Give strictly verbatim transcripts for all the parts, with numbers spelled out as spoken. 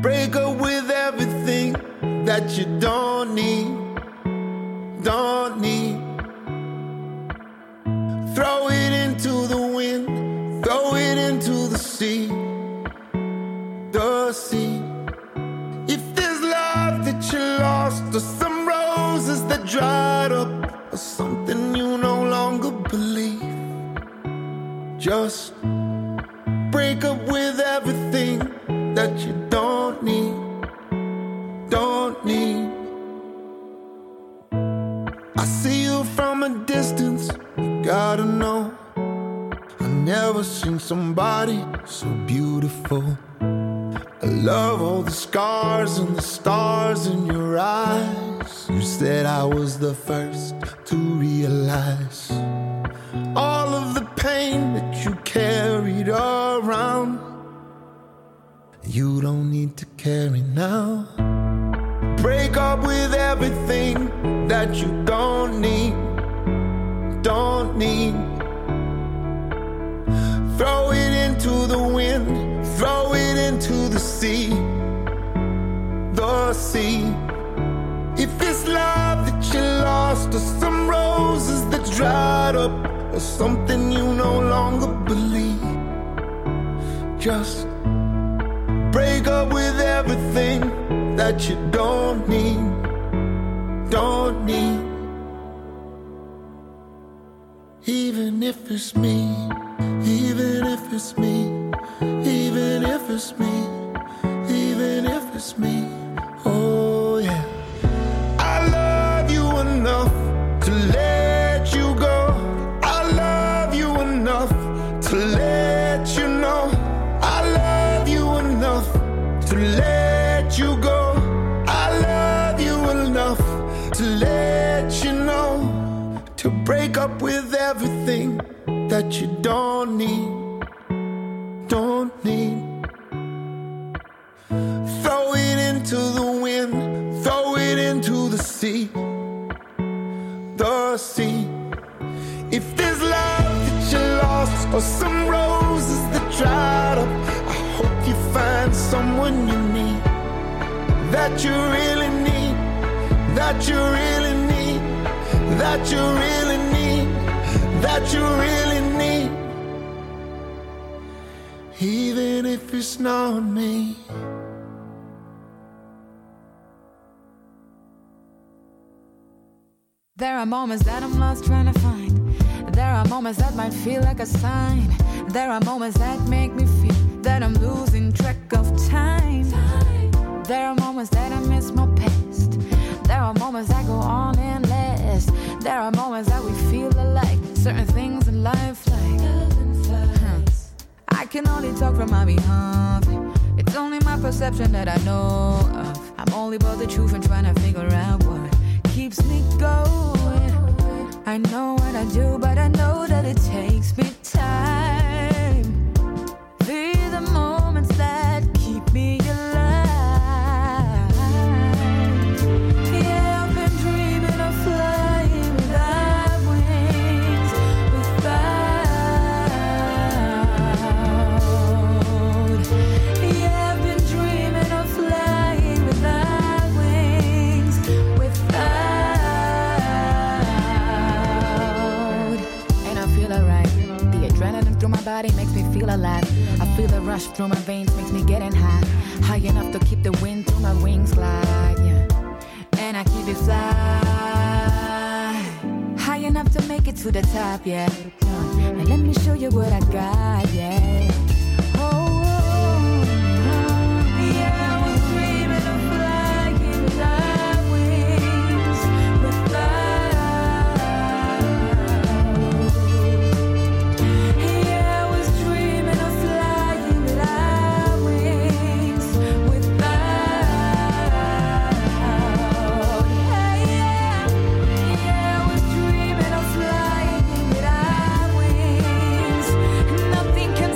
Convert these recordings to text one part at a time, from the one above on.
Break up with everything that you don't need, don't need. Throw it into the wind, throw it into the sea, the sea. If there's love that you lost, or some roses that dried up, or something you no longer believe, just break up with everything that you don't need, don't need. I see you from a distance, you gotta know, I've never seen somebody so beautiful. I love all the scars and the stars in your eyes. You said I was the first to realize all of the pain that you carried around. You don't need to carry now. Break up with everything that you don't need, don't need. Throw it into the wind, throw it into the sea, the sea. If it's love that you lost, or some roses that dried up, or something you no longer believe, just break up with everything that you don't need, don't need. Even if it's me, even if it's me, even if it's me, even if it's me, oh yeah. I love you enough to let you go. I love you enough to let you know. I love you enough to let you go. I love you enough to let you know. To break up with everything that you don't need, don't need. Throw it into the wind, throw it into the sea, the sea. If there's love that you lost, or some roses that dried up, I hope you find someone you need, that you really need, that you really need, that you really need, that you really need. Even if it's not me. There are moments that I'm lost trying to find. There are moments that might feel like a sign. There are moments that make me feel that I'm losing track of time. There are moments that I miss my past. There are moments that go on and last. There are moments that we feel alike. Certain things in life like huh. I can only talk from my behalf. It's only my perception that I know of. I'm only about the truth and trying to figure out what keeps me going. I know what I do, but I know that it takes me time. These are the moments that keep me alive. Yeah, I've been dreaming of flying without wings, without. Yeah, I've been dreaming of flying without wings, without. And I feel alright. The adrenaline through my body makes me feel alive. I feel the rush through my veins, makes me getting high. High enough to keep the wind through my wings glide, yeah. And I keep it fly. High enough to make it to the top, yeah. And let me show you what I got, yeah. Oh, oh, oh. Yeah, I was dreaming of flying without wings, without. Yeah, I was dreaming of flying without wings, without. Yeah, yeah. Yeah, I was dreaming of flying without wings. Nothing can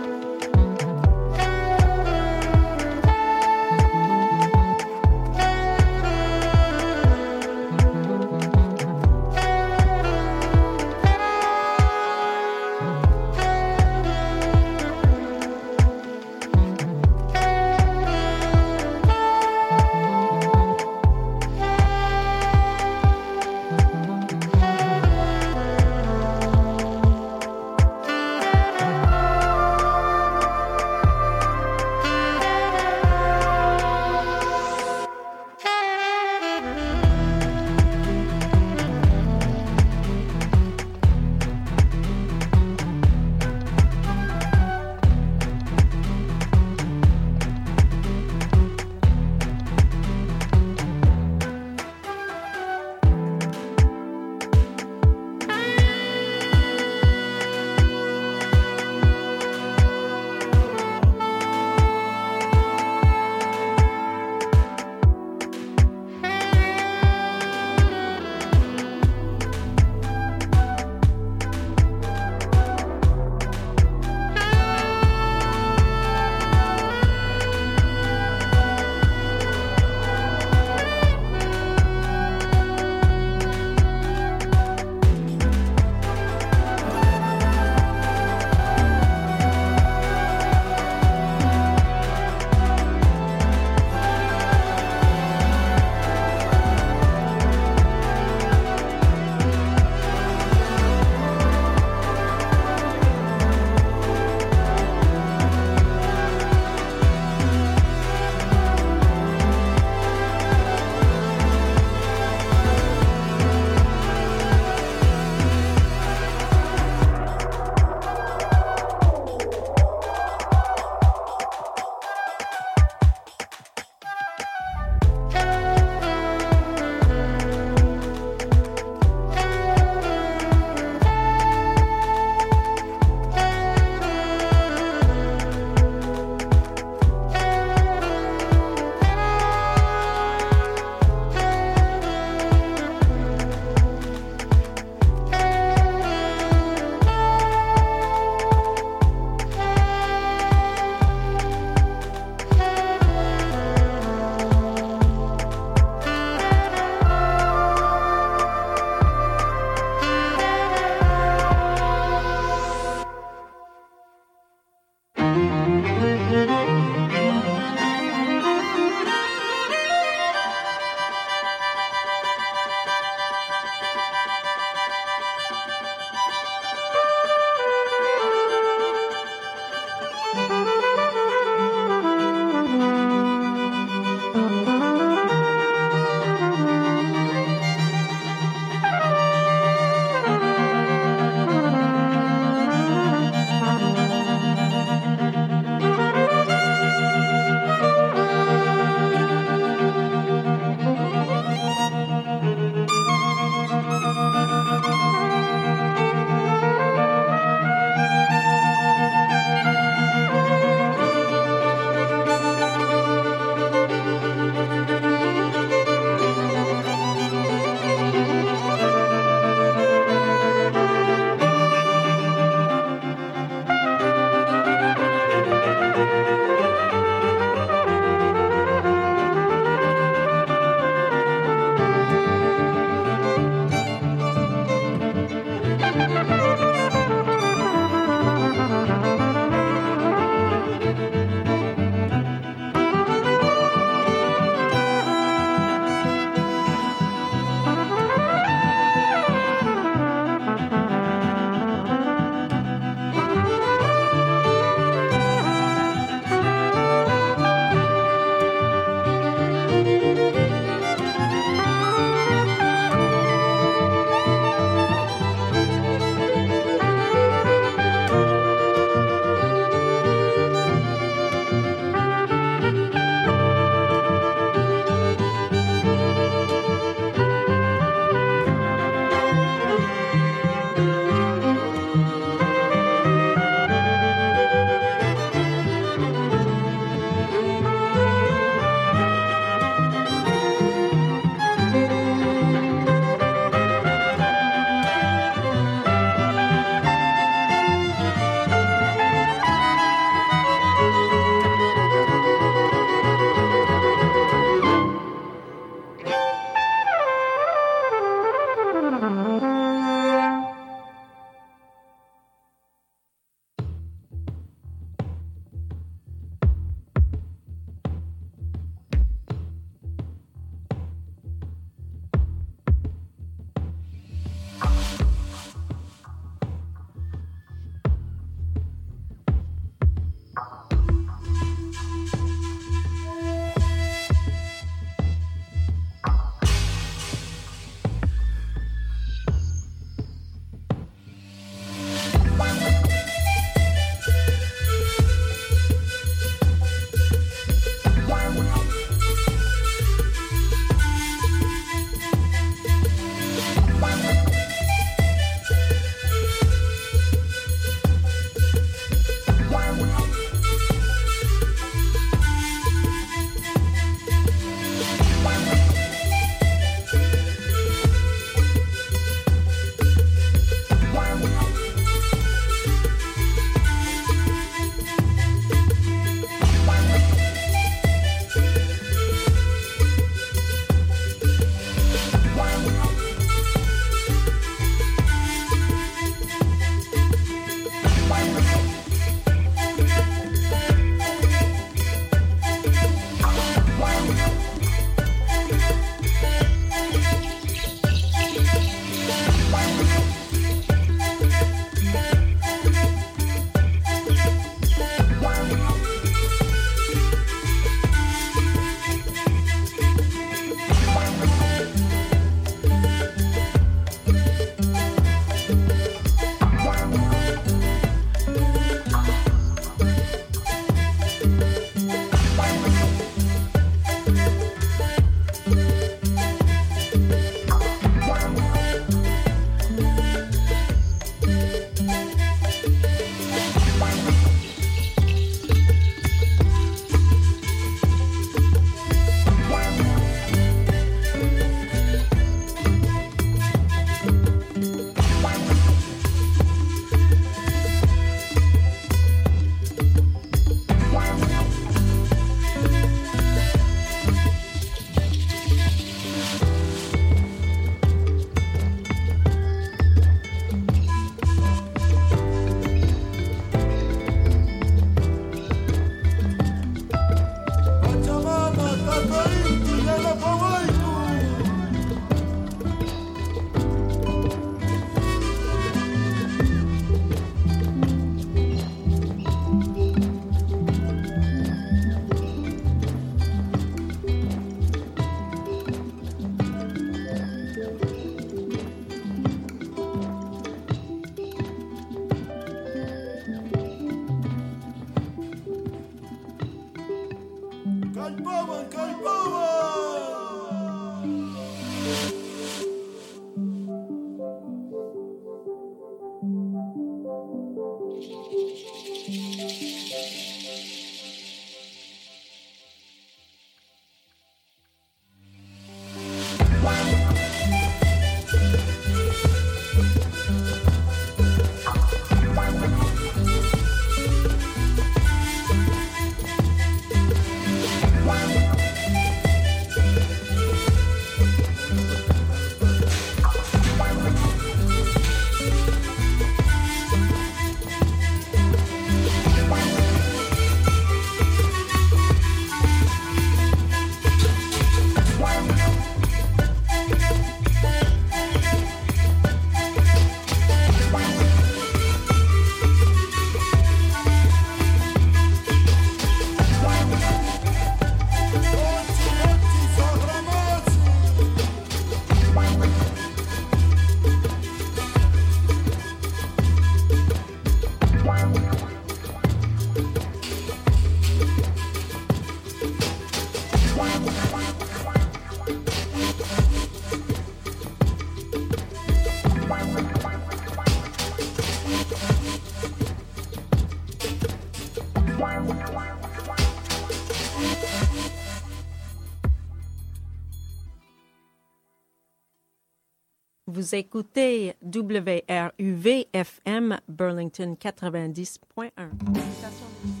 Vous écoutez W R U V F M Burlington quatre-vingt-dix point un.